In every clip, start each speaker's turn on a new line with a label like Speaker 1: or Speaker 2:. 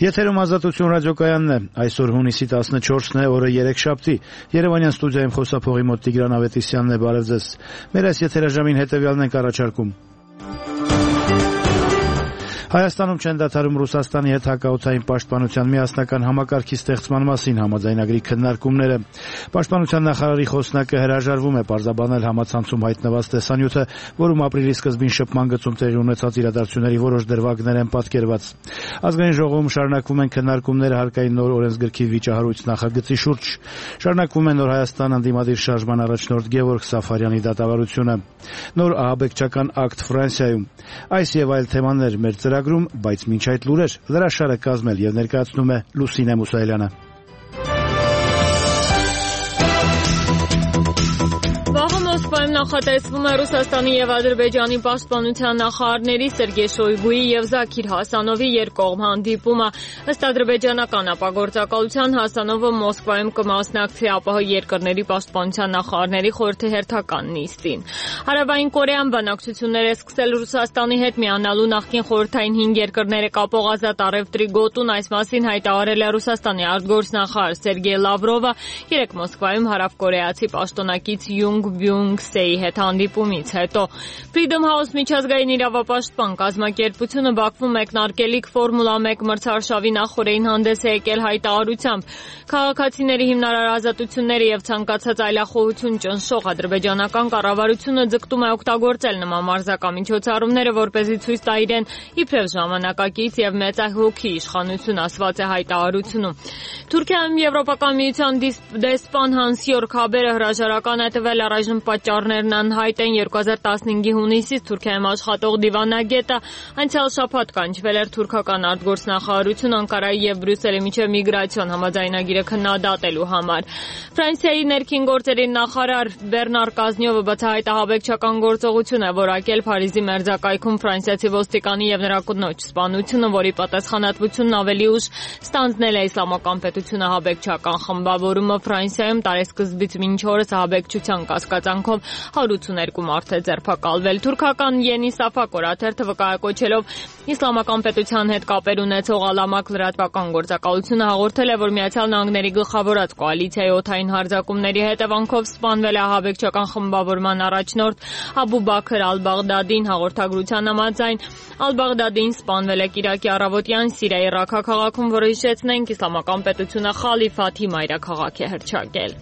Speaker 1: Եթերում Ազատություն ռադիոկայանն է, այսօր հունիսի 14-ն է, օրը երեքշաբթի, Երևանյան ստուդիայում խոսափողի մոտ Տիգրան Ավետիսյանն է, բարև ձեզ, մեր այս եթերաժամին հետևյալն ենք առաջարկում. Հայաստանում չեն դադարում Ռուսաստանի հետ հակաօդային պաշտպանության միասնական համակարգի ստեղծման մասին համաձայնագրի քննարկումները։ Պաշտպանության նախարարի խոսնակը հրաժարվում է պարզաբանել համացանցում հայտնված տեսանյութը, որում ապրիլի սկզբին շփման գծում տեղի ունեցած իրադարձությունների որոշ դրվագներ են պատկերված։ Ազգային ժողովում շարունակվում են քննարկումները հարկային նոր օրենսգրքի վիճահարույց նախագծի շուրջ։ Շարունակվում է Նոր Հայաստան ընդդիմադիր շարժման առաջնորդ Գևորգ Սաֆարյանի դատավարությունը։ Նոր ահաբեկչական ակտ Ֆրանսիայում։ Այս եւ այլ թեմաներ մեր ծրագրում, բայց մինչ այդ լուրեր լրաշարը կազմել եւ ներկայացնում է Լուսինե Մուսայելյանը։
Speaker 2: Մոսկվայում նախատեսվում է Ռուսաստանի եւ Ադրբեջանի պաշտպանության նախարարների Սերգեյ Շոյգուի եւ Զաքիր Հասանովի երկկողմ հանդիպումը։ Ըստ ադրբեջանական ապագործակալության Հասանովը Մոսկվայում կմասնակցի ԱՊՀ երկրների պաշտպանության նախարարների խորհրդի հերթական նիստին։ Հարավային Կորեան բանակցություններ է սկսել Ռուսաստանի հետ միանալու նախկին խորհրդային 5 երկրները կապող ազատ առևտրի գոտուն, այս մասին հայտարարել է Ռուսաստանի արտգործնախարար Սերգեյ Լավրովը երեկ Մոսկվայում հարավկորեացի պաշտոնակից Յունգ Սեի հետ հանդիպումից հետո։ Freedom House միջազգային իրավապաշտպան կազմակերպությունը Բաքվում մեկնարկելիք Ֆորմուլա 1 մրցարշավի նախօրեին հանդես է եկել հայտարարությամբ։ Քաղաքացիների հիմնարար ազատությունները եւ ցանկացած այլախոհություն ճնշող ադրբեջանական կառավարությունը ձգտում է օգտագործել նման մարզական միջոցառումները, որպեսզի ցույց տա իրեն իբրև ժամանակակից եւ մեծահոգի իշխանություն, ասված է հայտարարությունում։ Թուրքիայում Եվրոպական միության դեսպան Հանս Յորք Հաբերը հրաժարական է տվել առայժմ պատճառներն անհայտ են 2015-ի հունիսից Թուրքիայում աշխատող դիվանագետը անցյալ շաբաթ կանչվել էր թուրքական արտգործնախարարություն Անկարայի եւ Բրյուսելի միջև միգրացիոն համաձայնագիրը քննադատելու համար։ Ֆրանսիայի ներքին գործերի նախարար Բեռնար Կազնյովը բացահայտ ահաբեկչական գործողություն է որակել Փարիզի մերձակայքում ֆրանսիացի ոստիկանի եւ նրա կնոջ սպանությունը, որի պատասխանատվությունն ավելի ուշ ստանձնել է Իսլամական պետությունը ահաբեկչական խմբավորումը Ֆրանսիայում տարեսկզբից մինչ օրս ահաբեկչության կասկածանքով 182 մարդ է ձերբակալվել։ Թուրքական Yeni Safak օրաթերթը վկայակոչելով Իսլամական պետության հետ կապեր ունեցող Ալամակ լրատվական գործակալությունը հաղորդել է, որ Միացյալ Նահանգների գլխավորած կոալիցիայի օդային հարձակումների հետևանքով սպանվել է ահաբեկչական խմբավորման առաջնորդ Աբու Բաքր Ալ-Բաղդադին։ Հաղորդագրության համաձայն Ալ-Բաղդադին սպանվել է կիրակի առավոտյան Սիրիայի Ռաքա քաղաքում, որը հիշեցնենք Իսլամական պետությունը խալիֆաթի մայրաքաղաք է հռչակել։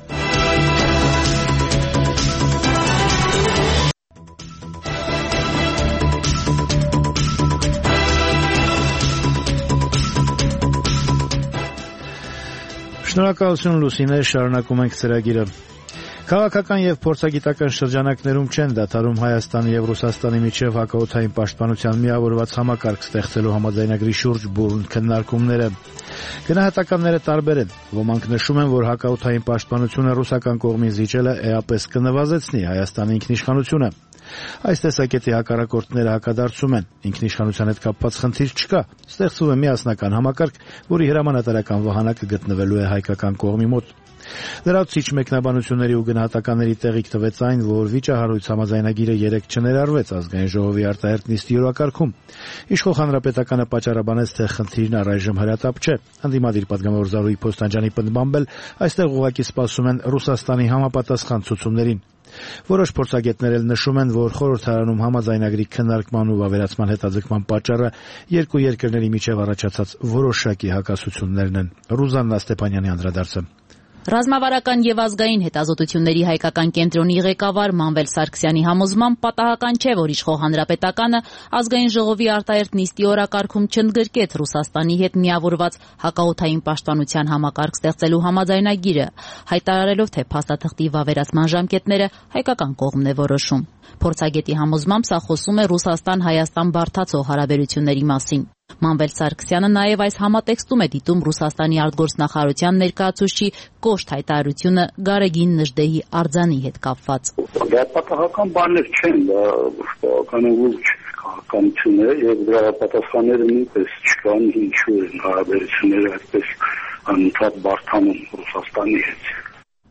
Speaker 1: Շնորհակալություն Լուսինե, շարունակում ենք ծրագիրը։ Քաղաքական եւ փորձագիտական շրջանակներում չեն դադարում Հայաստանի եւ Ռուսաստանի միջև հակաօդային պաշտպանության միավորված համակարգ ստեղծելու համաձայնագրի շուրջ բուռն քննարկումները։ Գնահատականները տարբեր են։ Ոմանք նշում են, որ հակաօդային պաշտպանությունը ռուսական կողմին զիջելը էապես կնվազեցնի Հայաստանի ինքնիշխանությունը։ Այս տեսակետի հակառակորդները հակադարձում են, ինքնիշխանության հետ կապված խնդիր չկա, ստեղծվում է միասնական համակարգ, որի հրամանատարական վահանակը գտնվելու է հայկական կողմի մոտ։ Լրացուցիչ մեկնաբանությունների ու գնահատականների տեղիք տվեց այն, որ վիճահարույց համաձայնագիրը երեկ չներարվեց ազգային ժողովի արտահերթ նիստի օրակարգում։ Իշխող հանրապետականը պատճառաբանեց, թե խնդիրն առայժմ հրատապ չէ։ Ընդդիմադիր պատգամավոր Զարուհի Փոստանջյանի պնդմամբ այստեղ ուղղակի սպասում են Ռուսաստանի համապատասխան ցուցումներին։ Որոշ փորձագետներ էլ նշում են, որ խորհրդարանում համաձայնագրի քննարկման ու վավերացման հետաձգման պատճառը երկու երկրների միջև առաջացած որոշակի հակասություններն են։ Ռուզաննա Ստեփանյանի անդրադարձը։
Speaker 3: Ռազմավարական եւ ազգային հետազոտությունների հայկական կենտրոնի ղեկավար Մանվել Սարգսյանի համոզմամբ պատահական չէ, որ իշխող հանրապետականը ազգային ժողովի արտահերթ նիստի օրակարգում չընդգրկեց Ռուսաստանի հետ միավորված հակաօդային պաշտպանության համակարգ ստեղծելու համաձայնագիրը, հայտարարելով, թե փաստաթղթի վավերացման ժամկետները հայկական կողմն է որոշում։ Փորձագետի համոզմամբ սա խոսում է Ռուսաստան-Հայաստան բարդացող հարաբերությունների մասին։ Մանվել Սարգսյանը նաև այս համատեքստում է դիտում Ռուսաստանի արտգործնախարարության ներկայացուցչի կոշտ հայտարարությունը Գարեգին Նժդեհի արձանի հետ կապված։
Speaker 4: Դա պատահական բաներ չեն, դա կանոնավոր քաղաքականություն է եւ դրա պատասխանները նույնպես չկան, ինչու են հարաբերությունները այդպես անընդհատ բարդանում Ռուսաստանի հետ։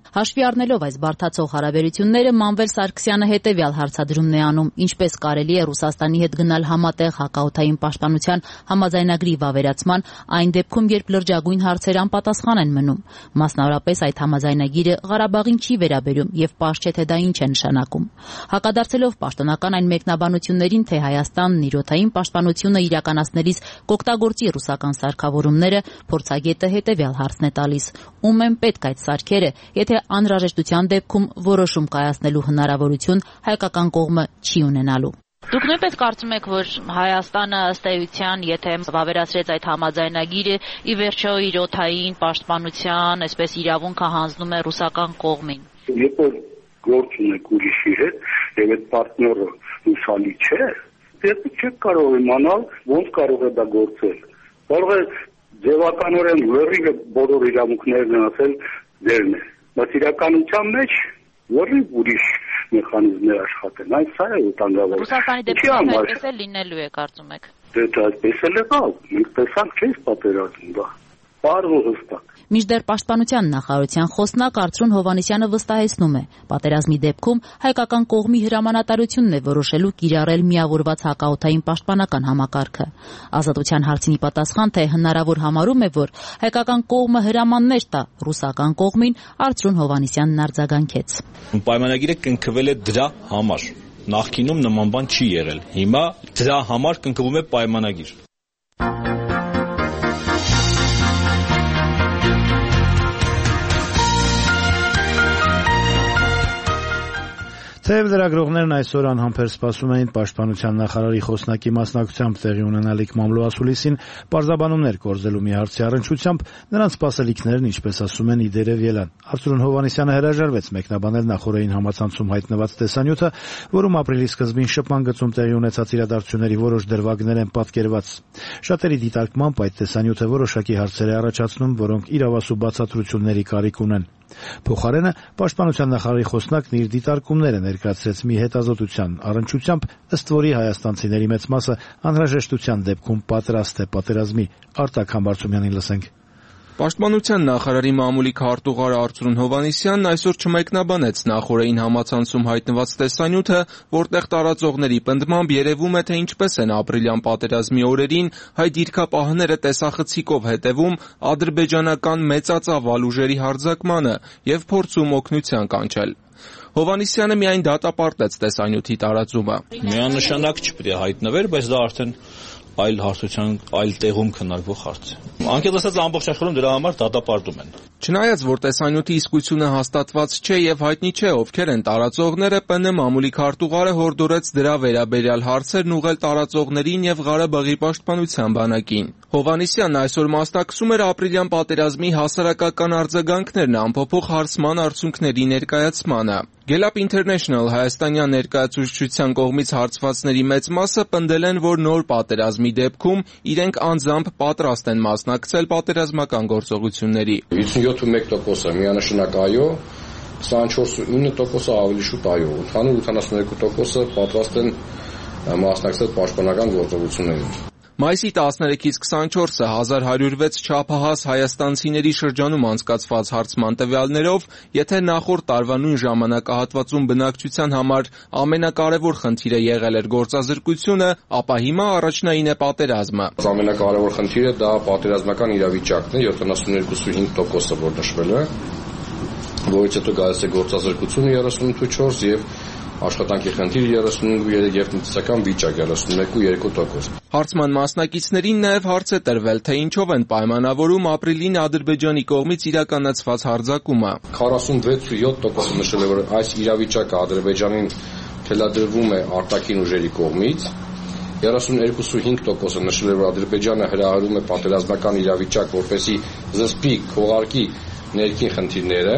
Speaker 3: Հաշվի առնելով այս բարդացող հարաբերությունները, Մանվել Սարգսյանը հետևյալ հարցադրումն է անում. ինչպես կարելի է Ռուսաստանի հետ գնալ համատեղ հակաօդային պաշտպանության համաձայնագրի վավերացման այն դեպքում, երբ լրջագույն հարցեր անպատասխան են մնում։ Մասնավորապես այդ համաձայնագիրը Ղարաբաղին չի վերաբերում եւ պարզ չէ, թե դա ինչ է նշանակում։ Հակադարձելով պաշտոնական այն մեկնաբանություններին, թե Հայաստանն իր օդային պաշտպանությունը իրականացնելիս կօգտագործի ռուսական սարքավորումները, փորձագետը հետևյալ հարցն է տալիս. ում են պետք այդ սարքերը, եթե անհրաժեշտության դեպքում որոշում կայացնելու հնարավորություն հայկական կողմը չի ունենալու։ Դուք նույնպես կարծում եք, որ Հայաստանը ըստ էության, եթե վավերացրեց այդ համաձայնագիրը, ի վերջո իր օդային պաշտպանության, այսպես իրավունքը հանձնում է ռուսական կողմին։
Speaker 4: Երբ որ գործ ունեք ուրիշի հետ եւ այդ պարտները ուսալի չէ, դեռ չեք կարող իմանալ ոնց կարող է դա գործել։ Կարող է ձևականորեն լրիվ բոլոր իրավունքներն ասել դերն է, բայց իրականության մեջ լրիվ ուրիշ մեխանիզմներ աշխատեն, այս սա է վտանգավոր։
Speaker 3: Ռուսաստանի դեպքում այդպես է լինելու է, կարծում եք։
Speaker 4: Դե դա այդպես էլ եղավ, մենք տեսանք չէ՞ պատերազմ դա։ Պարզ ու հստակ։
Speaker 3: Մինչդեռ Պաշտպանության նախարարության խոսնակ Արծրուն Հովհաննիսյանը վստահեցնում է, պատերազմի դեպքում հայկական կողմի հրամանատարությունն է որոշելու կիրառել միավորված հակաօդային պաշտպանական համակարգը։ Ազատության հարցին ի պատասխան, թե հնարավոր համարում է, որ հայկական կողմը հրամաններ տա ռուսական կողմին, Արծրուն Հովհաննիսյանն արձագանքեց։
Speaker 5: Պայմանագիրը կնքվել է դրա համար։ Նախկինում նման բան չի եղել։ Հիմա դրա համար կնքվում է պայմանագիր։
Speaker 1: Թեև լրագրողներն այսօր անհամբեր սպասում էին պաշտպանության նախարարի խոսնակի մասնակցությամբ տեղի ունենալիք մամլո ասուլիսին պարզաբանումներ կորզելու մի հարցի առնչությամբ, նրանց սպասելիքներն, ինչպես ասում են, իդերև ելան։ Արծրուն Հովհաննիսյանը հրաժարվեց մեկնաբանել նախօրեին համացանցում հայտնված տեսանյութը, որում ապրիլի սկզբին շփման գծում տեղի ունեցած իրադարձությունների որոշ դրվագներ են պատկերված։ Շատերի դիտարկմամբ այդ տեսանյութը որոշակի հարցեր է առաջացնում, որոնք իրավասու բացատրությունների կարիք ունեն։ Փոխարենը պաշտպանության նախարարի խոսնակն իր դիտարկումները ներկայացրեց մի հետազոտության առնչությամբ, ըստ որի հայաստանցիների մեծ մասը անհրաժեշտության դեպքում պատրաստ է պատերազմի։ Արտակ Համբարձումյանին լսենք։
Speaker 6: Պաշտպանության նախարարի մամուլի քարտուղար Արծրուն Հովհաննիսյանն այսօր չմեկնաբանեց նախօրեին համացանցում հայտնված տեսանյութը, որտեղ տարածողների պնդմամբ երևում է, թե ինչպես են ապրիլյան պատերազմի օրերին հայ դիրքապահները տեսախցիկով հետևում ադրբեջանական մեծածավ ուժերի հարձակմանը եւ փորձում օգնության կանչել։ Հովհաննիսյանը միայն դատապարտեց տեսանյութի տարածումը։
Speaker 5: Միանշանակ չպետք է հայտնվեր, բայց դա արդեն այլ հարցության, այլ տեղում քննարկվող հարց է։ Անկեղծ ասած, ամբողջ աշխարհում դրա համար դատապարտում են։
Speaker 6: Չնայած որ տեսանյութի իսկությունը հաստատված չէ եւ հայտնի չէ ովքեր են տարածողները, ՊՆ մամուլի քարտուղարը հորդորեց դրա վերաբերյալ հարցերն ուղղել տարածողներին եւ Ղարաբաղի պաշտպանության բանակին։ Հովհաննիսյանն այսօր մասնակցում էր ապրիլյան պատերազմի հասարակական արձագանքներն ամփոփող հարցման արդյունքների ներկայացմանը։ Gallup International հայաստանյան ներկայացուցչության կողմից հարցվածների մեծ մասը պնդել են, որ նոր պատերազմի դեպքում իրենք անձամբ պատրաստ են մասնակցել պատերազմական գործողությունների։
Speaker 7: 57% միանշանակ այո, 24.9% ավելի շուտ այո, ընդհանուր 82% պատրաստ են մասնակցել պաշտպանական գործողություններին։
Speaker 6: Մայիսի 13-ից 24-ը 1106 չափահաս հայաստանցիների շրջանում անցկացված հարցման տվյալներով, եթե նախորդ տարվա նույն ժամանակահատվածում բնակչության համար ամենակարևոր խնդիրը եղել էր գործազրկությունը, ապա հիմա առաջնային է պատերազմը։
Speaker 7: Ամենակարևոր խնդիրը դա պատերազմական իրավիճակն է, 72.5%-ը որ նշվել է, որից հետո գալիս է գործազրկությունը 38.4 եւ աշխատանքի խնդիրը 35 եւ տնտեսական վիճակ 31.2%։
Speaker 6: Հարցման մասնակիցներին նաև հարց է տրվել, թե ինչով են պայմանավորում ապրիլին Ադրբեջանի կողմից իրականացված հարձակումը։
Speaker 7: 46.7% նշել է, որ այս իրավիճակը Ադրբեջանին թելադրվում է արտաքին ուժերի կողմից, 32.5% նշել է, որ Ադրբեջանը հրահրում է պատերազմական իրավիճակ, որպեսզի զսպի, քողարկի ներքին խնդիրները,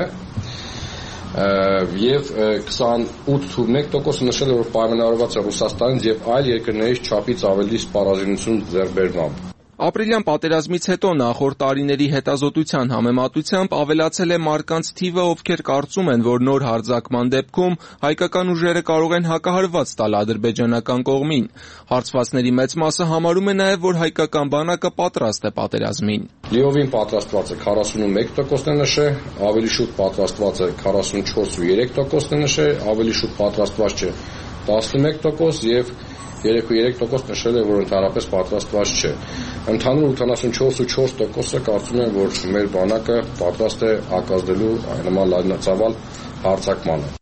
Speaker 7: եւ 28.1% նշել է, որ պայմանավորված է Ռուսաստանից եւ այլ երկրներից չափից ավելի սպառազինություն ձեռքբերմամբ։
Speaker 6: Ապրիլյան պատերազմից հետո նախորդ տարիների հետազոտության համեմատությամբ ավելացել է մարդկանց թիվը, ովքեր կարծում են, որ նոր հարձակման դեպքում հայկական ուժերը կարող են հակահարված տալ ադրբեջանական կողմին։ Հարցվածների մեծ մասը համարում է նաև, որ հայկական բանակը պատրաստ է պատերազմին։
Speaker 7: Լիովին պատրաստված է 41%-ն է նշել, ավելի շուտ պատրաստված է 44.3%-ն է նշել, ավելի շուտ պատրաստված չէ 11% եւ 3.3% նշել է, որ ընդհանրապես պատրաստված չէ։ Ընդհանուր 84.4%-ը կարծում են, որ մեր բանակը պատրաստ է հակազդելու նման լայնածավալ հարձակմանը։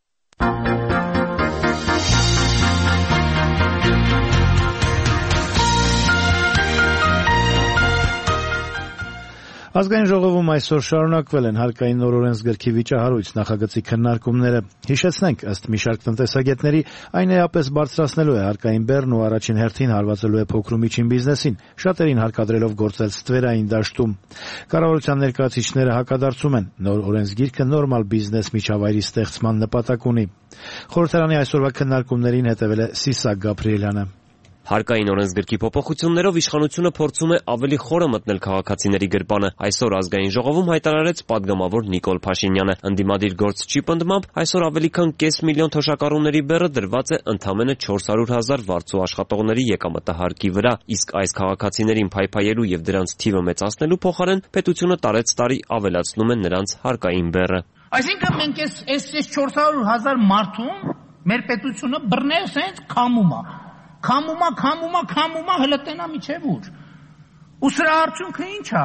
Speaker 1: Ազգային ժողովում այսօր շարունակվել են հարկային նոր օրենսգրքի վիճահարույց նախագծի քննարկումները։ Հիշեցնենք, ըստ մի շարք տնտեսագետների, այն էապես բարձրացնելու է հարկային բեռն ու առաջին հերթին հարվածելու է փոքր ու միջին բիզնեսին, շատերին հարկադրելով գործել ստվերային դաշտում։ Կառավարության ներկայացուցիչները հակադարձում են, նոր օրենսգիրքը նորմալ բիզնես միջավայրի ստեղծման նպատակ ունի։ Խորհրդարանի այսօրվա քննարկումներին հետևել է Սիսակ Գաբրիելյանը։
Speaker 8: Հարկային օրենսգրքի փոփոխություններով իշխանությունը փորձում է ավելի խորը մտնել քաղաքացիների գրպանը։ Այսօր ազգային ժողովում հայտարարեց падգամավոր Նիկոլ Փաշինյանը։ Ընդդիմադիր գործչի պնդմամբ այսօր ավելի քան կես միլիոն թոշակառուների բեռը դրված է ընդամենը 400,000 վարձու աշխատողների եկամտահարկի վրա, իսկ այս քաղաքացիներին փայփայելու եւ դրանց թիվը մեծացնելու փոխարեն պետությունը տարեց տարի ավելացնում է նրանց հարկային բեռը։
Speaker 9: Այսինքն մենք այս 400,000 մարդում մեր պետությունը բռներ սենց քամումա հələ տենա միջև ուր։ Ու սրա արդյունքը ինչ է։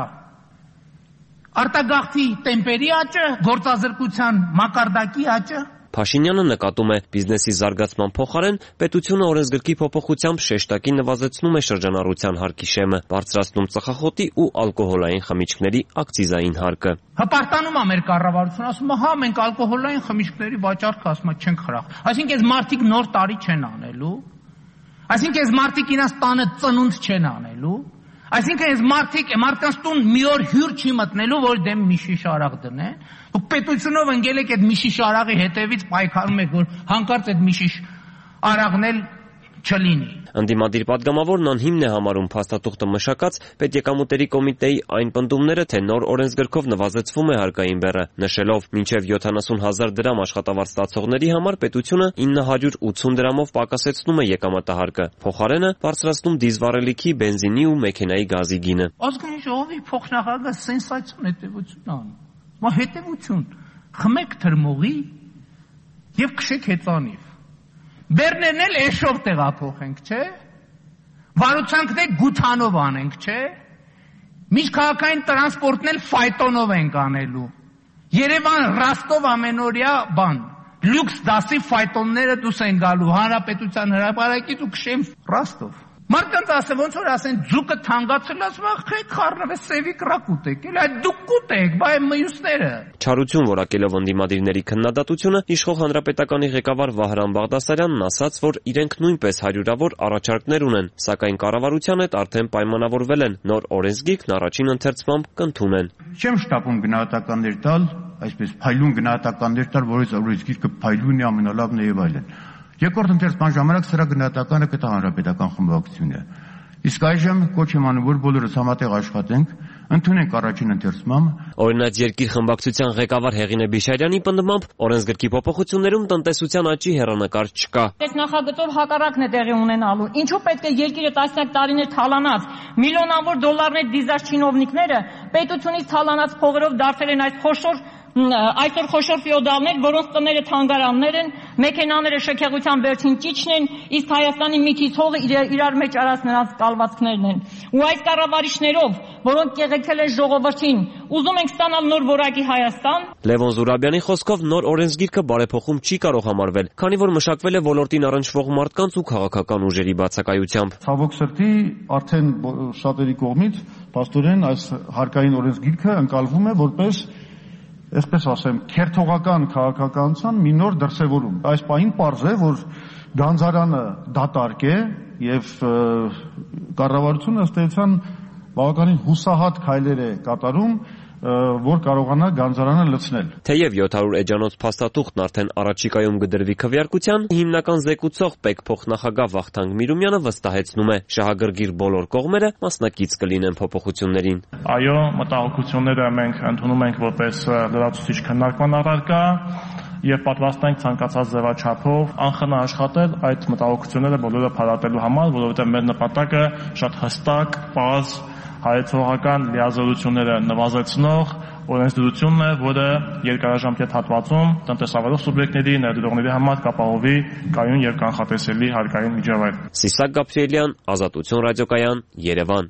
Speaker 9: Արտագաղթի տեմպերի աճը, գործազրկության մակարդակի աճը։
Speaker 8: Փաշինյանը նկատում է, բիզնեսի զարգացման փոխարեն պետությունը օրենսգրքի փոփոխությամբ շեշտակի նվազեցնում է շրջանառության հարկի շեմը, բարձրացնում ծխախոտի ու ալկոհոլային խմիչքների ակցիզային հարկը։
Speaker 9: Հպարտանում է մեր կառավարությունը, ասում է, հա, մենք ալկոհոլային խմիչքների վաճառքը ասում է չենք խրախ։ Այսինքն այս մարդիկ նոր տարի չեն անելու։ Այսինքն այս մարդիկ իրաց տանը ծնունդ չեն անելու, այսինքն այս մարդկանց տուն մի օր հյուր չի մտնելու, որ դեմ մի շիշ արաղ դնեն, դուք պետությունով ընկել եք այդ մի շիշ արաղի հետևից պայքարում եք, որ հանկարծ այդ մի շիշ արաղն էլ չլինի։
Speaker 8: Ընդդիմադիր падգամավորն անհիմն է համարում փաստաթուղթը մշակած պետեկամուտերի կոմիտեի այն պնդումները, թե նոր օրենսգրքով նվազեցվում է հարկային բեռը, նշելով մինչև 70,000 դրամ աշխատավարձ ստացողների համար պետությունը 980 դրամով պակասեցնում է եկամտահարկը, փոխարենը բարձրացնում դիզվառելիքի, բենզինի ու մեքենայի գազի գինը։
Speaker 9: Ազգային ժողովի փոխնախագահը սենսացիոն հետևություն անում։ Մա հետևություն, խմեք թրմողի եւ քշեք հեծանիվ։ Բեռներն էլ էշով տեղափոխենք, չէ՞։ Վարուցանքն էլ գութանով անենք, չէ՞։ Միջքաղաքային տրանսպորտն էլ ֆայտոնով ենք անելու։ Երևան Ռաստով ամենօրյա բան։ Լյուքս դասի ֆայտոնները դուս են գալու հանրապետության հրապարակից ու քշեն Ռաստով։ Մարդկանց ասեն, ոնց որ ասեն, ձուկը թանկացել, ասում են, խեք խառնվե սևի կրակ ուտեք, էլ այդ դուք կուտեք, բայ մյուսները։
Speaker 8: Չարություն որակելով ընդդիմադիրների քննադատությունը, իշխող հանրապետականի ղեկավար Վահրամ Բաղդասարյանն ասաց, որ իրենք նույնպես հարյուրավոր առաջարկներ ունեն, սակայն կառավարության հետ արդեն պայմանավորվել են, նոր օրենսգիրքն առաջին ընթերցմամբ կընդունեն։
Speaker 10: Չեմ շտապում գնահատականներ տալ, այսպես փայլուն գնահատականներ տալ, որից օրենսգիրքը փայլուն է, ամենալավն է եւ այլն։ Երկրորդ ընթերցման ժամանակ սրա գնահատականը կտա հանրապետական խմբակցությունը։ Իսկ այժմ կոչ եմ անում, որ բոլորս համատեղ աշխատենք, ընդունենք առաջին ընթերցմամբ։
Speaker 8: Օրինաց երկիր խմբակցության ղեկավար Հեղինե Բիշարյանի պնդմամբ օրենսգրքի փոփոխություններում տնտեսության աճի հեռանկար չկա։
Speaker 11: Այս նախագծով հակառակն է տեղի ունենալու։ Ինչու պետք է երկիրը տասնյակ տարիներ թալանած, միլիոնավոր դոլարներ դիզած չինովնիկները պետությունից թալանած փողերով դարձել են այսօր խոշոր ֆեոդալներ, որոնց տները թանգարաններ են, մեքենաները շքեղության վերջին ճիճն են, իսկ Հայաստանի մի քիչ հողը իրար մեջ արած նրանց կալվածքներն են։ Ու այս կառավարիչներով, որոնք կեղեքել են ժողովրդին, ուզում ենք ստանալ նոր որակի Հայաստան։
Speaker 8: Լևոն Զուրաբյանի խոսքով նոր օրենսգիրքը բարեփոխում չի կարող համարվել, քանի որ մշակվել է ոլորտին առնչվող մարդկանց ու քաղաքական ուժերի բացակայությամբ։
Speaker 10: Ցավոք սրտի արդեն շատերի կողմից փաստորեն այս հարկային օրենսգիրքը ընկալվում է որպես այսպես ասեմ, քերթողական քաղաքականության մի նոր դրսևորում։ Այս պահին պարզ է, որ Գանձարանը դատարկ է եւ կառավարությունը ըստ էության բավականին հուսահատ քայլեր է կատարում
Speaker 12: որ կարողանա գանձարանը լցնել։
Speaker 8: Թեև 700 էջանոց փաստաթուղթն արդեն առաջիկայում կդրվի քվեարկության, հիմնական զեկուցող ՊԵԿ փոխնախագահ Վախթանգ Միրումյանը վստահեցնում է, շահագրգիռ բոլոր կողմերը մասնակից կլինեն փոփոխություններին։
Speaker 13: Այո, մտահոգությունները մենք ընդունում ենք որպես լրացուցիչ քննարկման առարկա եւ պատրաստ ենք ցանկացած ձևաչափով անխնա աշխատել այդ մտահոգությունները բոլորը փարատելու համար, որովհետեւ մեր նպատակը շատ հստակ, պարզ, հայեցողական լիազորությունները նվազեցնող օրենսդրությունն է, որը երկարաժամկետ հատվածում տնտեսավարող սուբյեկտների, ներդրողների համար կապահովի կայուն եւ կանխատեսելի հարկային միջավայր։
Speaker 8: Սիսակ Գաբրիելյան, Ազատություն ռադիոկայան, Երևան։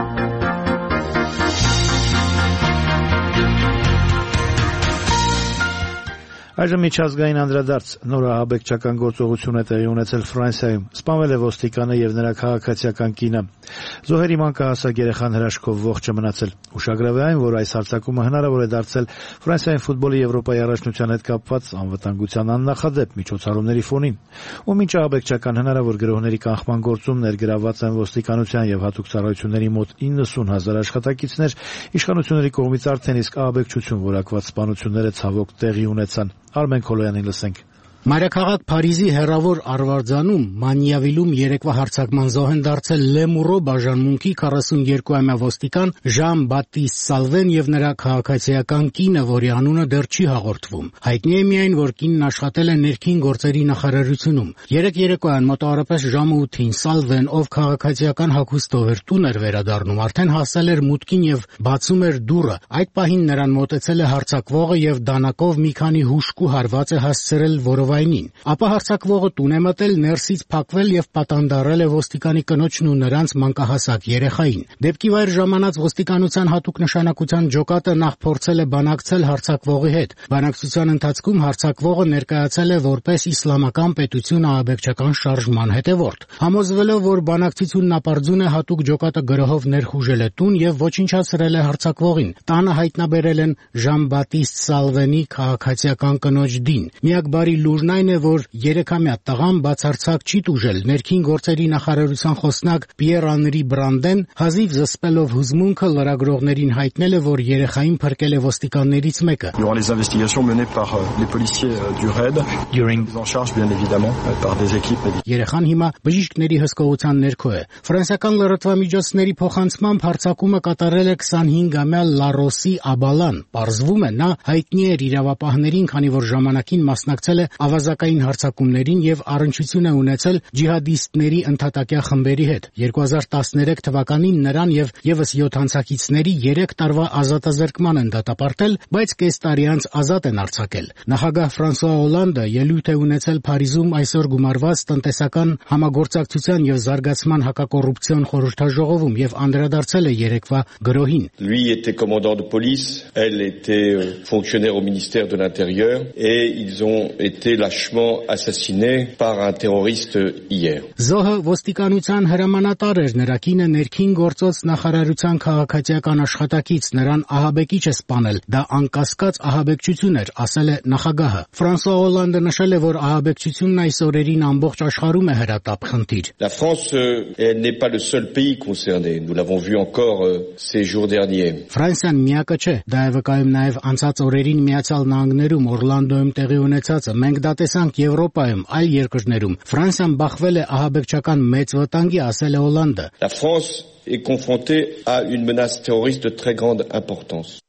Speaker 1: Այժմ միջազգային անդրադարձ նոր ահաբեկչական գործողություն է տեղի ունեցել Ֆրանսիայում։ Սպանվել է ոստիկանը եւ նրա քաղաքացիական կինը։ Զոհերի մանկահասակ երեխան հրաշքով ողջ է մնացել։ Ուշագրավ է այն, որ այս հարձակումը հնարավոր է դարձել Ֆրանսիայի ֆուտբոլի Եվրոպայի առաջնության հետ կապված անվտանգության աննախադեպ միջոցառումների ֆոնին։ Ու մինչ ահաբեկչական հնարավոր գրոհների կանխման գործում ներգրավված են ոստիկանության եւ հատուկ ծառայությունների մոտ 90,000 աշխատակիցներ, իշխանությունների կողմից արդեն իսկ ահաբեկչություն որակված սպանությունները ցավոք տեղի ունեցան։ Արմեն Քոլոյանին լսենք։
Speaker 14: Մայրաքաղաք Փարիզի հեռավոր Արվարձանում Մանիավիլում երեկվա հարձակման զոհ են դարձել Լեմուրո բաժանմունքի 42-ամյա ոստիկան Ժան-Բատիստ Սալվեն եւ նրա քաղաքացիական կինը, որի անունը դեռ չի հաղորդվում։ Հայտնի է միայն, որ կինն աշխատել է ներքին գործերի նախարարությունում։ Երեկ երեկոյան մոտավորապես ժամը 8-ին Սալվեն, ով քաղաքացիական հագուստով էր տուն էր վերադառնում, արդեն հասել էր մուտքին եւ բացում էր դուռը։ Այդ պահին նրան մոտեցել է հարձակվողը եւ դանակով մի քանի հուշկու հարված է հասցրել որովայնին։ Ապա հարձակվողը տուն է մտել, ներսից փակվել եւ պատանդարել է ոստիկանի կնոջն ու նրանց մանկահասակ երեխային։ Դեպքի վայր ժամանած ոստիկանության հատուկ նշանակության ջոկատը նախ փորձել է բանակցել հարձակվողի հետ։ Բանակցության ընթացքում հարձակվողը ներկայացել է որպես իսլամական պետություն ահաբեկչական շարժման հետևորդ։ Համոզվելով, որ բանակցությունն ապարդյուն է, հատուկ ջոկատը գրոհով ներխուժել է տուն եւ ոչնչացրել է հարձակվողին։ Տանը հայտնաբերել են Ժան-Բատիստ Սալվենի քաղաքացիական կնոջ դին։ Միակ բարի լուրն այն է, որ 3-ամյա տղան բացարձակ չի տուժել։ Ներքին գործերի նախարարության խոսնակ Պիեր Անրի Բրանդեն հազիվ զսպելով հուզմունքը լրագրողներին հայտնել է, որ երեխային փրկել է ոստիկաններից մեկը։
Speaker 15: Durant les investigations menées par les policiers du RAID, en charge bien évidemment par des équipes.
Speaker 14: Երեխան հիմա բժիշկների հսկողության ներքո է։ Ֆրանսիական լրատվամիջոցների փոխանցմամբ հարձակումը կատարել է 25-ամյա Լարոսի Աբալան։ Պարզվում է, նա հայտնի էր իրավապահներին, քանի որ ժամանակին մասնակցել է ավազակային հարձակումներին եւ առնչություն է ունեցել ջիհադիստների ընդհատակյա խմբերի հետ։ 2013 թվականին նրան եւ եւս 7 հանցակիցների 3 տարվա ազատազրկման են դատապարտել, բայց կես տարի անց ազատ են արձակել։ Նախագահ Ֆրանսուଆ Օլանդը ելույթ է ունեցել Փարիզում այսօր գումարված տնտեսական համագործակցության եւ զարգացման հակակոռուպցիոն խորհրդաժողովում եւ անդրադարձել է երեկվա գրոհին։
Speaker 16: Lui était commandant de police, elle était fonctionnaire au ministère de l'Intérieur et ils ont été lâchement assassinés par un terroriste hier.
Speaker 14: Զոհը ոստիկանության հրամանատար էր, նրա կինը ներքին գործոց նախարարության քաղաքացիական աշխատակից, նրան ահաբեկիչ է սպանել, դա անկասկած ահաբեկչություն էր, ասել է նախագահը։ Ֆրանսուଆ Օլանդը նշել է, որ ահաբեկչությունն այս օրերին ամբողջ աշխարհում է հրատապ խնդիր։
Speaker 16: La France n'est pas le seul pays concerné, nous l'avons vu encore ces jours derniers.
Speaker 14: Ֆրանսիան միակը չէ, դա է վկայում նաև անցած օրերին Միացյալ Նահանգներում Օրլանդոյում տեղի ունեցածը։ Մենք դա տեսանք Եվրոպայում, այլ երկրներում։ Ֆրանսիան բախվել է ահաբեկչական մեծ վտանգի, ասել է Օլանդը։
Speaker 16: La France est confrontée à une menace terroriste de très grande importance.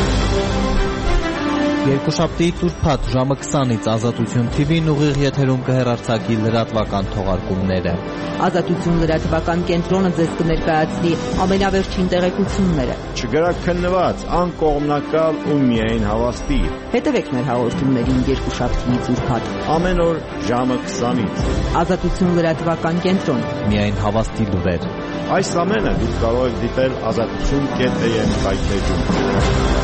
Speaker 17: Երկուշաբթի Տուրփաթ ժամը 20-ից Ազատություն TV-ն ուղիղ եթերում կհեռարձակի լրատվական թողարկումները։
Speaker 18: Ազատություն լրատվական կենտրոնը ձեզ կներկայացնի ամենավերջին տեղեկությունները։
Speaker 19: Չգրաքննված, անկողմնակալ ու միայն հավաստի։
Speaker 18: Հետևեք մեր հաղորդումներին երկուշաբթիից Ուրբաթ։
Speaker 19: Ամեն օր ժամը 20-ից։
Speaker 18: Ազատություն լրատվական կենտրոն։
Speaker 17: Միայն հավաստի լուրեր։
Speaker 19: Այս ամենը դուք կարող եք դիտել azatutun.am վայրէջում։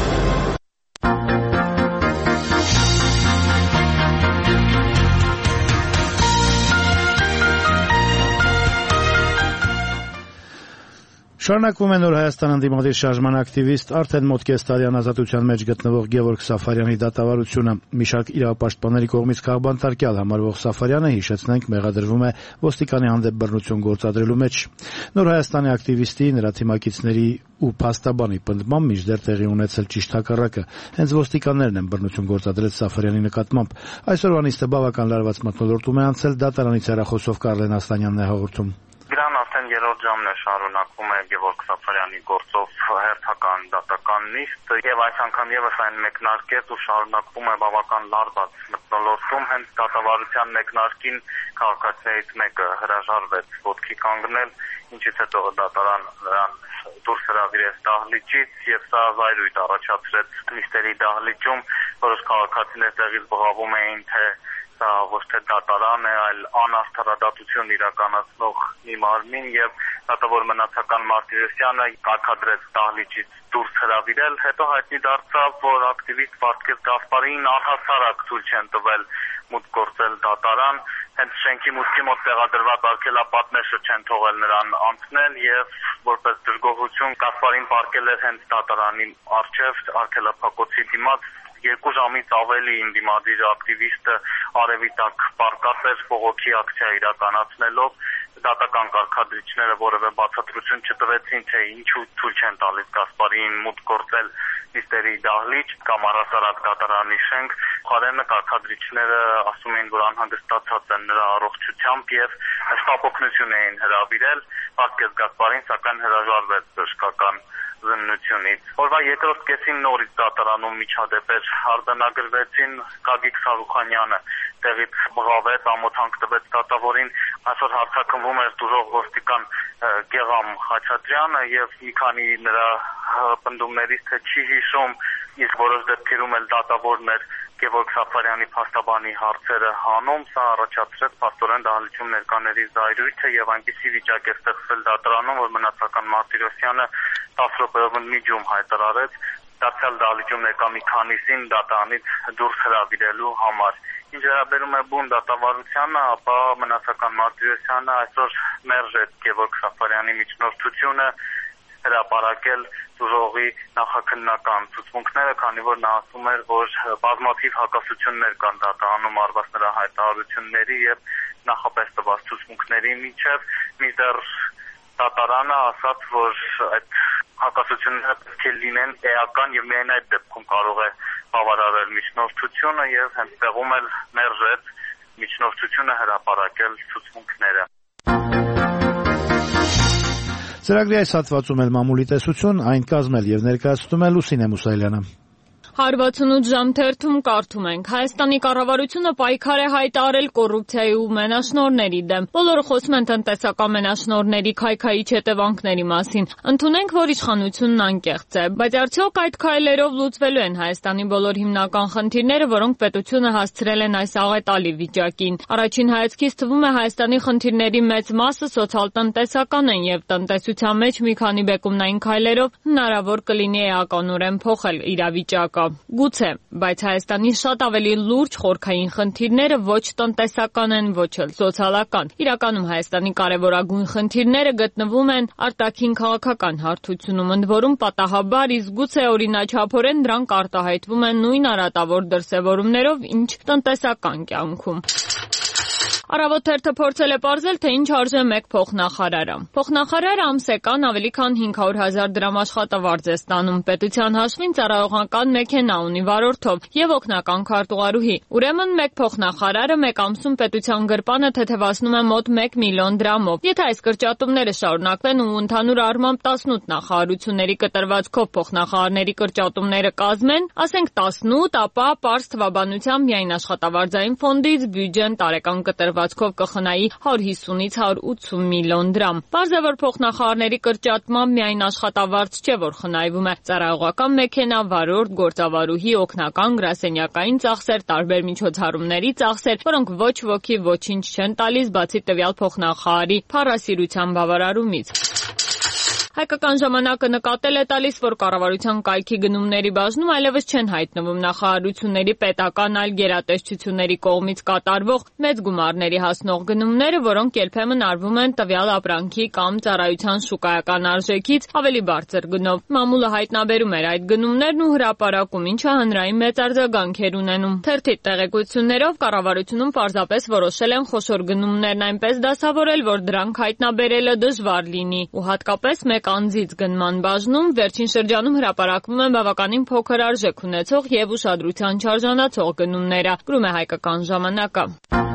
Speaker 1: Շարունակվում է Նոր Հայաստան ընդդիմադիր շարժման ակտիվիստ արդեն մոտ կես տարի ազատության մեջ գտնվող Գևորգ Սաֆարյանի դատավարությունը։ Մի շարք իրավապաշտպանների կողմից քաղբանտարկյալ համարվող Սաֆարյանը, հիշեցնենք, մեղադրվում է ոստիկանի հանդեպ բռնություն գործադրելու մեջ։ Նոր Հայաստանի ակտիվիստի, նրա թիմակիցների ու փաստաբանի պնդմամբ մինչդեռ տեղի ունեցել ճիշտ հակառակը։ Հենց ոստիկաններն են բռնություն գործադրել Սաֆարյանի նկատմամբ։ Այսօրվա նիստը բավական լարված մթնոլորտում է անցել, դատարանից հեռախոսով Կարլեն Աստանյանն է հաղորդում։
Speaker 20: Դրան արդեն երրորդ ժամն է շարունակվում է Գևորգ Սաֆարյանի գործով հերթական դատական նիստը եւ այս անգամ եւս այն մեկնարկեց ու շարունակվում է բավական լարված մթնոլորտում։ Հենց դատավարության մեկնարկին քաղաքացիներից մեկը հրաժարվեց ոտքի կանգնել, ինչից հետո դատարան նրան դուրս հրավիրեց դահլիճից եւ սա զայրույթ առաջացրեց նիստերի դահլիճում, որոշ քաղաքացիներ տեղից բղավում էին, թե սա ոչ թե դատարան է, այլ անարդարադատություն իրականացնող մի մարմին եւ դատավոր մնացական Մարտիրոսյանը կարգադրեց դահլիճից դուրս հրավիրել, հետո հայտնի դարձավ, որ ակտիվիստ Վարդգես Գասպարյանին առհասարակ ցույց չեն տվել մուտք գործել դատարան, հենց շենքի մուտքի մոտ տեղադրված արգելապատնեշը չեն թողել նրան անցնել եւ որպես դժգոհություն Գասպարին պարկել էր հենց դատարանի առջև արգելափակոցի դիմաց 2 ժամից ավելի ընդդիմադիր ակտիվիստը արևի տակ պարկած էր բողոքի ակցիա իրականացնելով, դատական կարգադրիչները որևէ բացատրություն չտվեցին, թե ինչու ցույց չեն տալիս Գասպարին մուտք գործել նիստերի դահլիճ կամ առհասարակ դատարանի շենք։ Խարենը կարգադրիչները ասում էին, որ անհանգստացած են նրա առողջությամբ եւ հաշվապօգնություն էին հրավիրել Վարդգես Գասպարին, սակայն հրաժարվեց բժշկական զննությունից։ Օրվա երկրորդ կեսին նորից դատարանում միջադեպեր արձանագրվեցին, Գագիկ Սարուխանյանը տեղից բղավեց, ամոթանք տվեց դատավորին, այսօր հարձակվում էր դուրող ոստիկան Գեղամ Խաչատրյանը եւ մի քանի նրա պնդումներից թե չի հիշում, իսկ որոշ դեպքերում էլ դատավորն էր Գևորգ Սաֆարյանի փաստաբանի հարցերը հանում, սա առաջացրեց փաստորեն դահլիճում ներկաների զայրույթը եւ այնպիսի վիճակ է ստեղծվել դատարանում, որ մնացական Մարտիրոսյանը 10 րոպեով միջում հայտարարեց դարձյալ դահլիճում ներկա մի քանիսին դատարանից դուրս հրավիրելու համար։ Ինչ վերաբերում է բուն դատավարությանը, ապա մնացական Մարտիրոսյանը այսօր մերժեց Գևորգ Սաֆարյանի միջնորդությունը հրապարակել դուրողի նախաքննական ցուցմունքները, քանի որ նա ասում էր, որ բազմաթիվ հակասություններ կան դատարանում արված նրա հայտարարությունների եւ նախապես տված ցուցմունքների միջև, մինչդեռ դատարանը ասաց, որ այդ հակասությունները պետք է լինեն էական եւ միայն այդ դեպքում կարող է բավարարել միջնորդությունը եւ հենց տեղում էլ մերժեց միջնորդությունը հրապարակել ցուցմունքները։
Speaker 1: Ծրագրի այս հատվածում էլ մամուլի տեսություն, այն կազմել եւ ներկայացնում է Լուսինե Մուսայելյանը։
Speaker 2: 168 ժամ թերթում կարդում ենք. Հայաստանի կառավարությունը պայքար է հայտարարել կոռուպցիայի ու մենաշնորհների դեմ։ Բոլորը խոսում են տնտեսական մենաշնորհների քայքայիչ հետևանքների մասին։ Ընդունենք, որ իշխանությունն անկեղծ է, բայց արդյոք այդ քայլերով լուծվելու են Հայաստանի բոլոր հիմնական խնդիրները, որոնք պետությունը հասցրել են այս աղետալի վիճակին։ Առաջին հայացքից թվում է Հայաստանի խնդիրների մեծ մասը սոցիալ-տնտեսական են եւ տնտեսության մեջ մի քանի բեկումնային քայլերով հնարավոր կլինի էականորեն փոխել իրավիճակը։ Գուցե, բայց Հայաստանի շատ ավելի լուրջ խորքային խնդիրները ոչ տնտեսական են, ոչ էլ սոցիալական։ Իրականում Հայաստանի կարևորագույն խնդիրները գտնվում են արտաքին քաղաքական հարթությունում, ընդ որում պատահաբար, իսկ գուցե օրինաչափորեն դրանք արտահայտվում են նույն արատավոր դրսևորումներով, ինչ տնտեսական կյանքում։ Առավոտ թերթը փորձել է պարզել, թե ինչ արժե մեկ փոխնախարարը։ Փոխնախարարը ամսեկան ավելի քան 500,000 դրամ աշխատավարձ է ստանում, պետության հաշվին ծառայողական մեքենա ունի վարորդով եւ օգնական քարտուղարուհի։ Ուրեմն մեկ փոխնախարարը մեկ ամսում պետության գրպանը թեթևացնում է մոտ 1 միլիոն դրամով։ Եթե այս կրճատումները շարունակվեն ու ընդհանուր առմամբ 18 նախարարությունների կտրվածքով փոխնախարարների կրճատումները կազմեն, ասենք 18, ապա պարզ թվաբանությամբ միայն աշխատավարձային ֆոնդից բյուջեն տարեկան կտրվածքով կխնայի 150-ից 180 միլիոն դրամ։ Պարզ է, որ փոխնախարարների կրճատմամբ միայն աշխատավարձ չէ, որ խնայվում է, ծառայողական մեքենա, վարորդ, գործավարուհի, օգնական, գրասենյակային ծախսեր, տարբեր միջոցառումների ծախսեր, որոնք ոչ ոքի ոչինչ չեն տալիս, բացի տվյալ փոխնախարարի փառասիրության բավարարումից։ Հայկական ժամանակը նկատել է տալիս, որ կառավարության կայքի գնումների բաժնում այլևս չեն հայտնվում նախարարությունների պետական այլ գերատեսչությունների կողմից կատարվող մեծ գումարների հասնող գնումները, որոնք երբեմն արվում են տվյալ ապրանքի կամ ծառայության շուկայական արժեքից ավելի բարձր գնով։ Մամուլը հայտնաբերում էր այդ գնումներն ու հրապարակում, ինչը հանրային մեծ արձագանքեր ունենում։ Թերթի տեղեկություններով կառավարությունում պարզապես որոշել են խոշոր գնումներն այնպես դասավորել, որ դրանք հայտնաբերելը դժվար լինի ու հատկապես մեկ անձից գնման բաժնում վերջին շրջանում հրապարակվում են բավականին փոքր արժեք ունեցող եւ ուշադրության չարժանացող գնումները, գրում է Հայկական ժամանակը։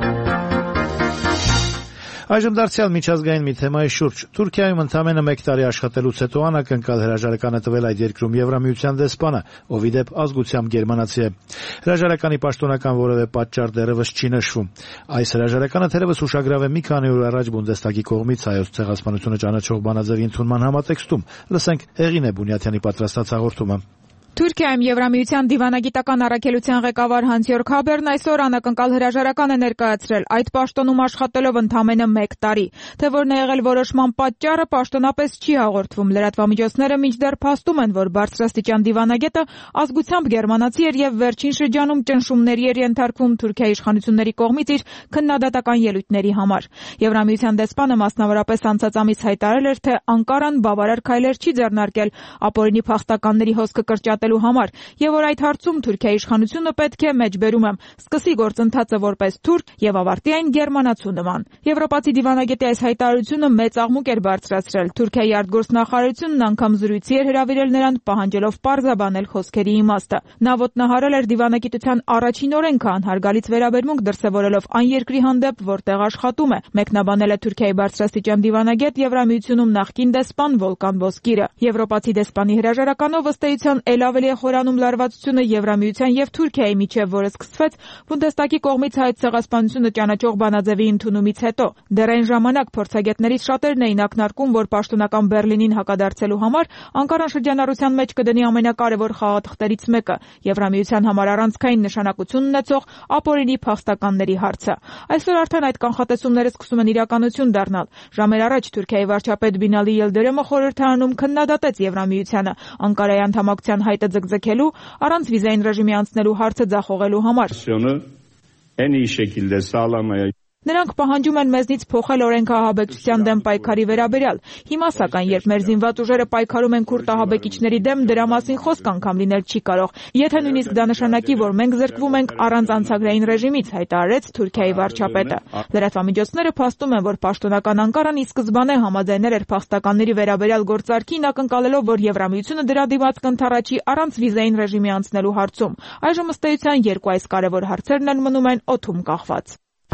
Speaker 1: Այժմ դարձյալ միջազգային մի թեմայի շուրջ։ Թուրքիայում ընդամենը 1 տարի աշխատելուց հետո անակնկալ հրաժարականը տվել այդ երկրում Եվրամիության դեսպանը, ով ի դեպ ազգությամբ գերմանացի է։ Հրաժարականի պաշտոնական որևէ պատճառ դեռևս չի նշվում։ Այս հրաժարականը թերևս ուշագրավ է մի քանի օր առաջ Բունդեստագի կողմից հայոց ցեղասպանությունը ճանաչող բանաձևի ընդունման համատեքստում։ Լսենք Հեղինե Բունյաթյանի պատրաստած հաղորդումը։
Speaker 21: Թուրքիայում Եվրամիության դիվանագիտական առաքելության ղեկավար Հանս-Յորգ Հաբերն այսօր անակնկալ հրաժարական է ներկայացրել, այդ պաշտոնում աշխատելով ընդամենը 1 տարի։ Թե որն է եղել որոշման պատճառը, պաշտոնապես չի հաղորդվում։ Լրատվամիջոցները մինչդեռ փաստում են, որ բարձրաստիճան դիվանագետը ազգությամբ գերմանացի էր եւ վերջին շրջանում ճնշումների էր ենթարկվում Թուրքիայի իշխանությունների կողմից իր քննադատական ելույթների համար։ Եվրամիության դեսպանը մասնավորապես անցած ամիս հայտարարել էր, թե Անկարան բավարար քայլեր չի ձեռնարկել ապօրինի փախստականների հոսքը կրճատելու համար, եւ որ այդ հարցում Թուրքիայի իշխանությունը պետք է մեջբերում սկսի գործընթացը որպես թուրք եւ ավարտի այն գերմանացու նման։ Եվրոպացի դիվանագետի այս հայտարարությունը մեծ աղմուկ էր բարձրացրել։ Թուրքիայի արտգործնախարարությունն անգամ զրույցի էր հրավիրել նրան, պահանջելով պարզաբանել խոսքերի իմաստը։ Նա ոտնահարել էր դիվանագիտության առաջին օրենքը, անհարգալից վերաբերմունք դրսևորելով այն երկրի հանդեպ, որտեղ աշխատում է։ Մեկնաբանել է Թուրքիայի բարձրաստիճան դիվանագետ Եվրամիությունում նախկին դեսպան Վոլկան Բոսկիրը։ Եվրոպացի դեսպանի հրաժարականով ըստ էության ավելի է խորանում լարվածությունը Եվրամիության եւ Թուրքիայի միջև, որը սկսվեց Բունդեստագի կողմից հայոց ցեղասպանությունը ճանաչող բանաձևի ընդունումից հետո։ Դեռ այն ժամանակ փորձագետներից շատերն էին ակնարկում, որ պաշտոնական Բեռլինին հակադարձելու համար Անկարան շրջանառության մեջ կդնի ամենակարևոր խաղաթղթերից մեկը՝ Եվրամիության համար առանցքային նշանակություն ունեցող ապօրինի փախստականների հարցը։ Այսօր արդեն այդ կանխատեսումները սկսում են իրականություն դառնալ։ Ժամեր առաջ Թուրքիայի վարչապետ Բինալի Ելդերեմը խորհրդարանում քննադատեց Եվրամիությանը Անկարայի անդամակցության հայտը ձգձգելու, առանց վիզային ռեժիմի անցնելու հարցը ձախողելու համար։ Նրանք պահանջում են մեզնից փոխել օրենքը ահաբեկչության դեմ պայքարի վերաբերյալ։ Հիմա սակայն, երբ մեր զինված ուժերը պայքարում են քուրդ ահաբեկիչների դեմ, դրա մասին խոսք անգամ լինել չի կարող։ Եթե նույնիսկ դա նշանակի, որ մենք զրկվում ենք առանց անցագրային ռեժիմից, հայտարարեց Թուրքիայի վարչապետը։ Լրատվամիջոցները փաստում են, որ պաշտոնական Անկարան ի սկզբանե համաձայնել էր փախստականների վերաբերյալ գործարքին, ակնկալելով, որ Եվրամիությունը դրա դիմաց կընդառաջի առանց վիզային ռեժիմի անցնելու հարցում։ Այժմ ըստ էության երկու այս կարևոր հարցերն են մնում են օդում կախված։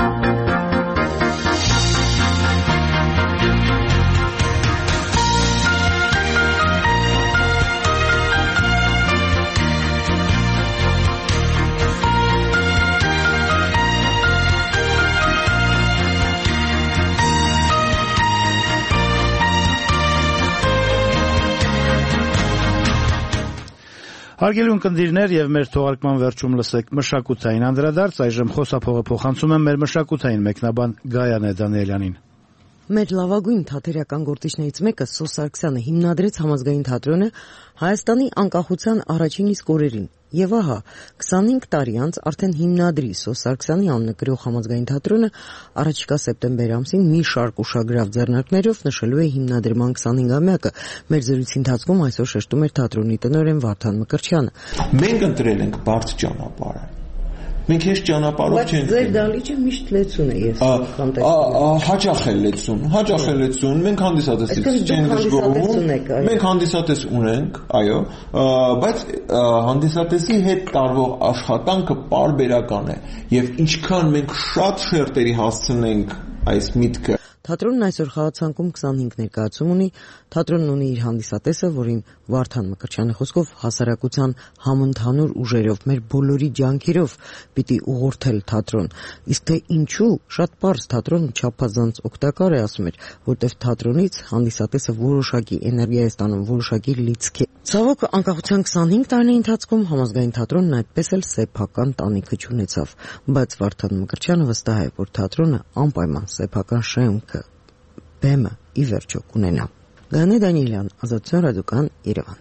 Speaker 1: Հարգելի ունկնդիրներ եւ մեր թողարկման վերջում լսեք մշակութային անդրադարձ, այժմ խոսափողը փոխանցում եմ մեր մշակութային մեկնաբան Գայանե Դանիելյանին։
Speaker 22: Մեր լավագույն թատերական գործիչներից մեկը Սո Սարգսյանը հիմնադրեց Համազգային թատրոնը Հայաստանի անկախության առաջին իսկ օրերին։ Եվ ահա 25 տարի անց արդեն հիմնադրի Սո Սարգսյանի անունը կրող Համազգային թատրոնը առաջիկա սեպտեմբեր ամսին մի շարք ուշագրավ ձեռնարկներով նշելու է հիմնադրման 25-ամյակը։ Մեր զրույցի ընթացքում այսօր շեշտում էր թատրոնի տնօրեն Վարդան Մկրտչյանը։
Speaker 23: Մենք ընտրել ենք բարդ ճանապարհը։ Մենք հեշտ ճանապարհով չենք։
Speaker 22: Ձեր դալիճը միշտ լեցուն է, ես
Speaker 23: հաճախ է լեցուն։ Մենք հանդիսատեսից չենք դժգոհում։ Մենք հանդիսատես ունենք, այո, բայց հանդիսատեսի հետ տարվող աշխատանքը պարբերական է, եւ ինչքան մենք շատ շերտերի հասցնենք այս միտքը։
Speaker 22: Թատրոնն այսօր խաղացանկում 25 ներկայացում ունի, թատրոնն ունի իր հանդիսատեսը, որին Վարդան Մկրտչյանի խոսքով հասարակության համընդհանուր ուժերով, մեր բոլորի ջանքերով պիտի ուղղորդել թատրոն։ Իսկ թե ինչու, շատ պարզ, թատրոնը չափազանց օգտակար է, ասում էր, որտեղ թատրոնից հանդիսատեսը որոշակի էներգիա է ստանում, որոշակի լիցք է։ Ցավոք, անկախության 25 տարիների ընթացքում Համազգային թատրոնն այդպես էլ սեփական տանիքը չունեցավ, բայց Վարդան Մկրտչյանը վստահ է, որ թատրոնը անպայման սեփական շեմքը, բեմը ի վերջո կունենա։ Լեոնիդ Դանիելյան, Ազատության ռադիոկայան, Երևան։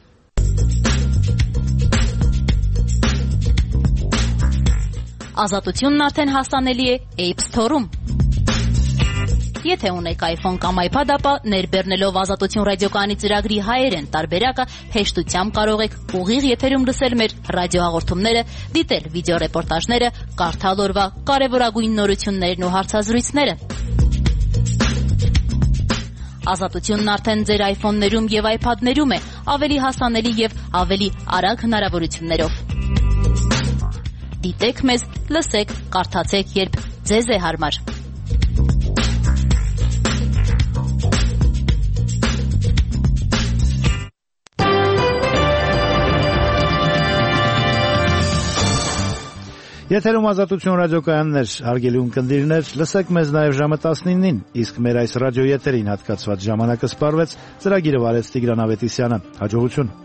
Speaker 3: Ազատությունն արդեն հասանելի է App Store-ում։ Եթե ունեք iPhone կամ iPad, ապա ներբեռնելով Ազատություն ռադիոկայանի ծրագրի հայերեն տարբերակը հեշտությամբ կարող եք ուղիղ եթերում լսել մեր ռադիոհաղորդումները, դիտել վիդեոռեպորտաժները, կարդալ օրվա կարևորագույն նորություններն ու հարցազրույցները։ Ազատությունն արդեն ձեր iPhone-ներում եւ iPad-ներում է, ավելի հասանելի եւ ավելի արագ հնարավորություններով։ Դիտեք մեզ, լսեք, կարդացեք, երբ ձեզ է հարմար։
Speaker 1: Եթերում Ազատություն ռադիոկայաններ, հարգելի ունկնդիրներ, լսեք մեզ նաև ժամը 19-ին, իսկ մեր այս ռադիոեթերին հատկացված ժամանակը սպառվեց, ծրագիրը վարեց Տիգրան Ավետիսյանը։ Հաջողություն։